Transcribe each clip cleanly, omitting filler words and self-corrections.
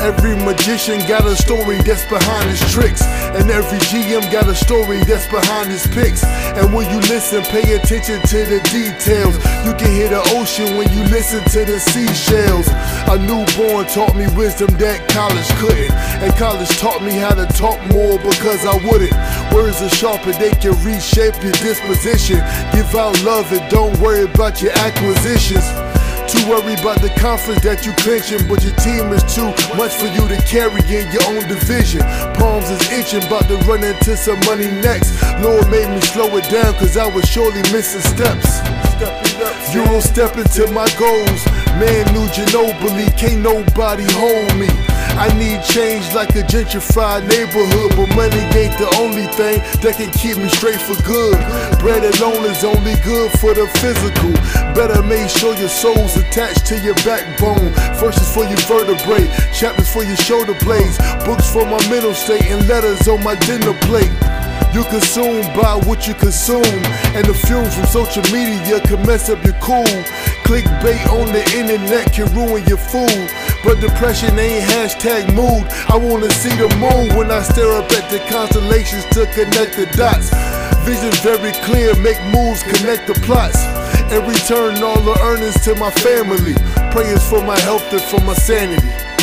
Every magician got a story that's behind his tricks, and every GM got a story that's behind his picks. And when you listen, pay attention to the details. You can hear the ocean when you listen to the seashells. A newborn taught me wisdom that college couldn't, and college taught me how to talk more because I wouldn't. Words are sharper, they can reshape your disposition. Give out love and don't worry about your acquisitions. Too worried about the conference that you clinching, but your team is too much for you to carry in your own division. Palms is itching, about to run into some money next. Lord made me slow it down, cause I was surely missing steps. You don't step into my goals, man, new Ginobili, can't nobody hold me. I need change like a gentrified neighborhood, but money ain't the only thing that can keep me straight for good. Bread alone is only good for the physical. Better make sure your soul's attached to your backbone. Verses for your vertebrae, chapters for your shoulder blades, books for my mental state, and letters on my dinner plate. You consume by what you consume, and the fumes from social media can mess up your cool. Clickbait on the internet can ruin your food, but depression ain't hashtag mood. I wanna see the moon when I stare up at the constellations to connect the dots. Vision very clear, make moves, connect the plots, and return all the earnings to my family. Prayers for my health and for my sanity.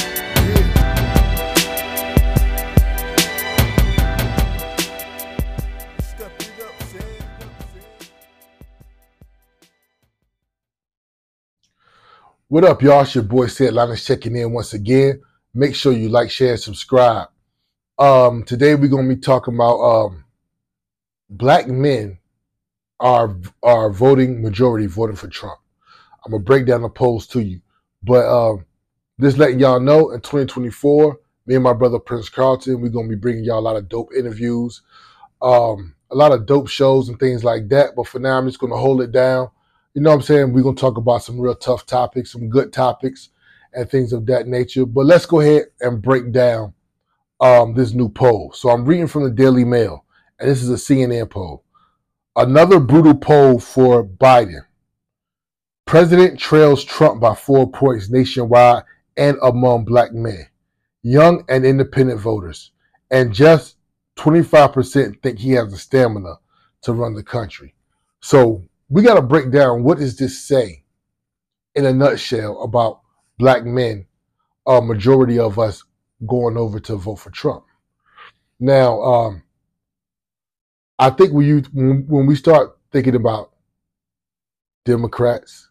What up, y'all? It's your boy Sid Linus checking in once again. Make sure you like, share, and subscribe. Today we're gonna be talking about black men are voting majority voting for Trump. I'm gonna break down the polls to you, but just letting y'all know, in 2024, me and my brother Prince Carlton, we're gonna be bringing y'all a lot of dope interviews, a lot of dope shows and things like that. But for now, I'm just gonna hold it down. You know what I'm saying? We're going to talk about some real tough topics, some good topics, and things of that nature. But let's go ahead and break down this new poll. So I'm reading from the Daily Mail, and this is a CNN poll. Another brutal poll for Biden. President trails Trump by 4 points nationwide and among black men, young and independent voters. And just 25% think he has the stamina to run the country. So we got to break down, what does this say in a nutshell about black men, a majority of us going over to vote for Trump. Now, I think when we start thinking about Democrats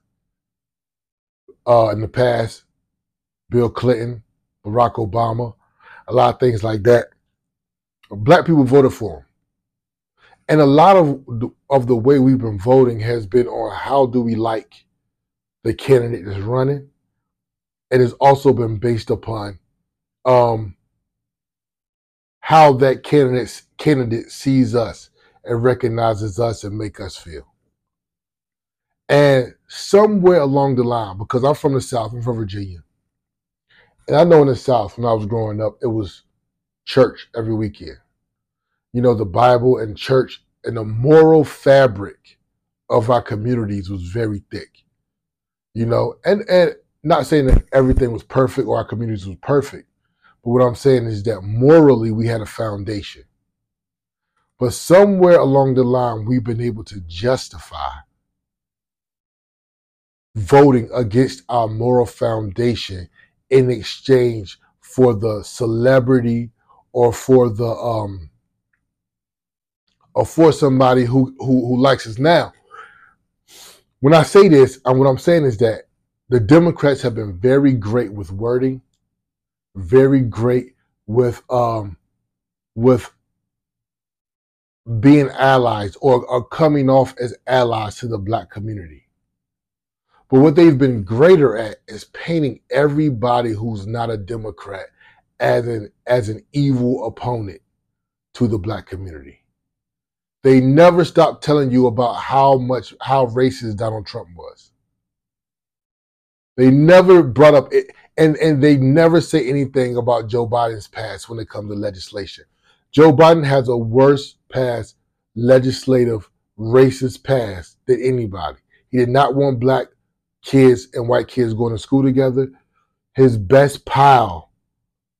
in the past, Bill Clinton, Barack Obama, a lot of things like that, black people voted for them. And a lot of the way we've been voting has been on how do we like the candidate that's running. It has also been based upon how that candidate sees us and recognizes us and make us feel. And somewhere along the line, because I'm from the South, I'm from Virginia, and I know in the South when I was growing up, it was church every weekend. You know, the Bible and church and the moral fabric of our communities was very thick, you know, and not saying that everything was perfect or our communities was perfect, but what I'm saying is that morally we had a foundation. But somewhere along the line, we've been able to justify voting against our moral foundation in exchange for the celebrity or for the or for somebody who likes us. Now, when I say this, what I'm saying is that the Democrats have been very great with wording, very great with being allies or coming off as allies to the black community. But what they've been greater at is painting everybody who's not a Democrat as an evil opponent to the black community. They never stopped telling you about how racist Donald Trump was. They never brought up it, and they never say anything about Joe Biden's past when it comes to legislation. Joe Biden has a worse past, legislative, racist past than anybody. He did not want black kids and white kids going to school together. His best pal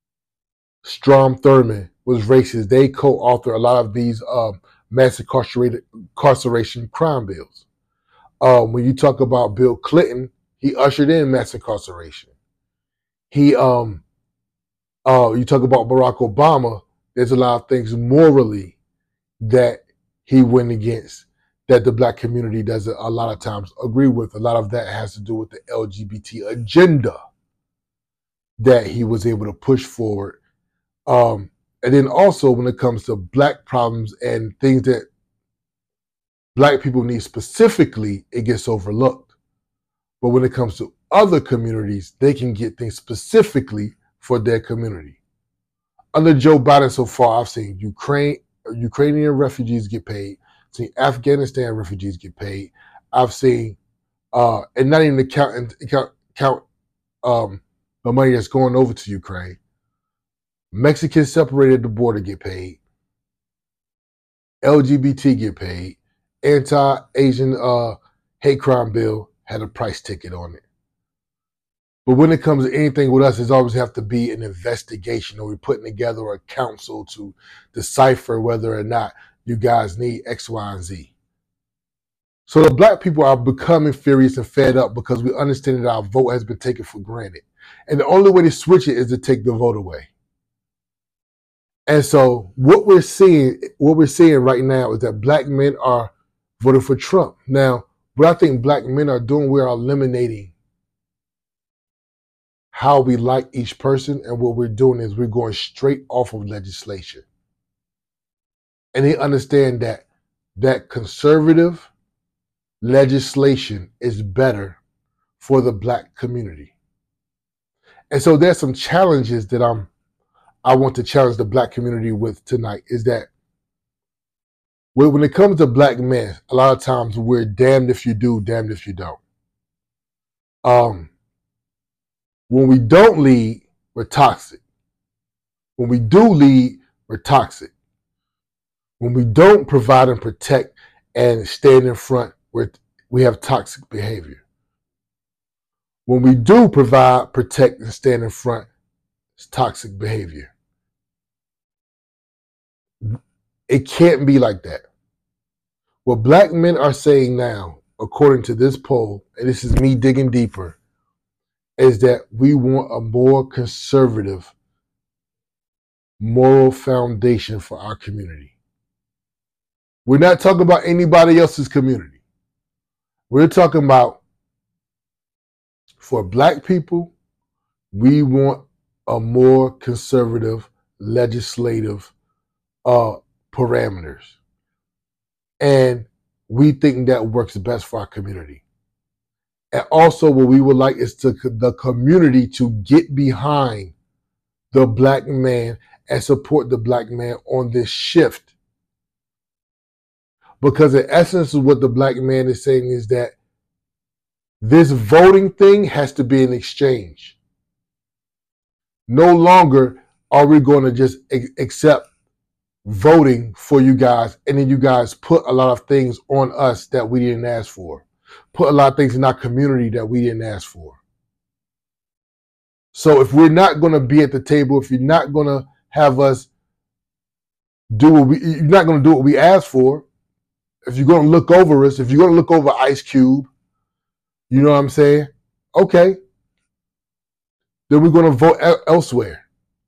Strom Thurmond was racist. They co-authored a lot of these mass incarceration crime bills. When you talk about Bill Clinton, he ushered in mass incarceration. You talk about Barack Obama, there's a lot of things morally that he went against that the black community doesn't a lot of times agree with. A lot of that has to do with the LGBT agenda that he was able to push forward. And then also when it comes to black problems and things that black people need specifically, it gets overlooked. But when it comes to other communities, they can get things specifically for their community. Under Joe Biden so far, I've seen Ukrainian refugees get paid. I've seen Afghanistan refugees get paid. I've seen, and not even count the money that's going over to Ukraine. Mexicans separated at the border get paid. LGBT get paid. Anti-Asian hate crime bill had a price ticket on it. But when it comes to anything with us, it always have to be an investigation, or we're putting together a council to decipher whether or not you guys need X, Y, and Z. So the black people are becoming furious and fed up because we understand that our vote has been taken for granted. And the only way to switch it is to take the vote away. And so what we're seeing right now is that black men are voting for Trump. Now, what I think black men are doing, we are eliminating how we like each person, and what we're doing is we're going straight off of legislation. And they understand that conservative legislation is better for the black community. And so there's some challenges that I want to challenge the black community with tonight, is that when it comes to black men, a lot of times we're damned if you do, damned if you don't. When we don't lead, we're toxic. When we do lead, we're toxic. When we don't provide and protect and stand in front, we have toxic behavior. When we do provide, protect, and stand in front, it's toxic behavior. It can't be like that. What black men are saying now, according to this poll, and this is me digging deeper, is that we want a more conservative moral foundation for our community. We're not talking about anybody else's community. We're talking about, for black people, we want a more conservative legislative parameters. And we think that works best for our community. And also what we would like is the community to get behind the black man and support the black man on this shift. Because in essence, what the black man is saying is that this voting thing has to be an exchange. No longer are we going to just accept voting for you guys, and then you guys put a lot of things on us that we didn't ask for. Put a lot of things in our community that we didn't ask for. So if we're not going to be at the table, if you're not going to have us you're not going to do what we asked for, if you're going to look over us, if you're going to look over Ice Cube, you know what I'm saying? Okay. Then we're going to vote elsewhere.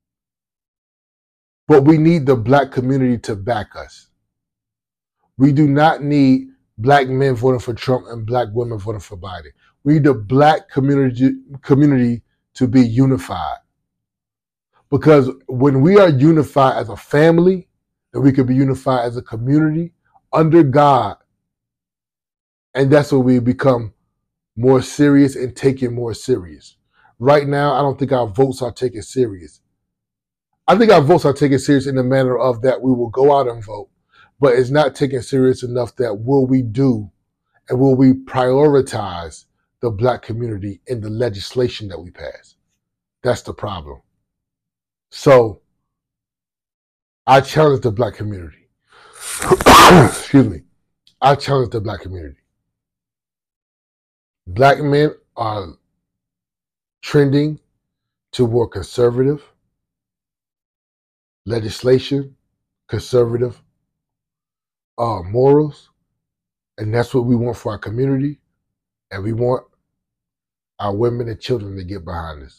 But we need the black community to back us. We do not need black men voting for Trump and black women voting for Biden. We need the black community to be unified. Because when we are unified as a family, and we can be unified as a community under God, and that's when we become more serious and taken more serious. Right now, I don't think our votes are taken serious. I think our votes are taken serious in the manner of that we will go out and vote, but it's not taken serious enough that will we do and will we prioritize the black community in the legislation that we pass. That's the problem. So I challenge the black community. Excuse me. I challenge the black community. Black men are trending to more conservative. legislation, conservative morals, and that's what we want for our community, and we want our women and children to get behind us.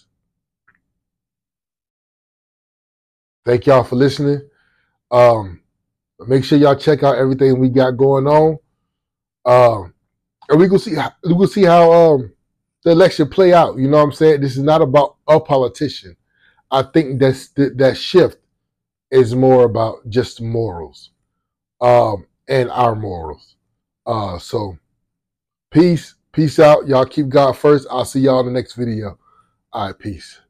Thank y'all for listening. Make sure y'all check out everything we got going on, and we gonna see how the election play out. You know what I'm saying? This is not about a politician. I think that shift is more about just morals, and our morals. So peace out. Y'all keep God first. I'll see y'all in the next video. All right, peace.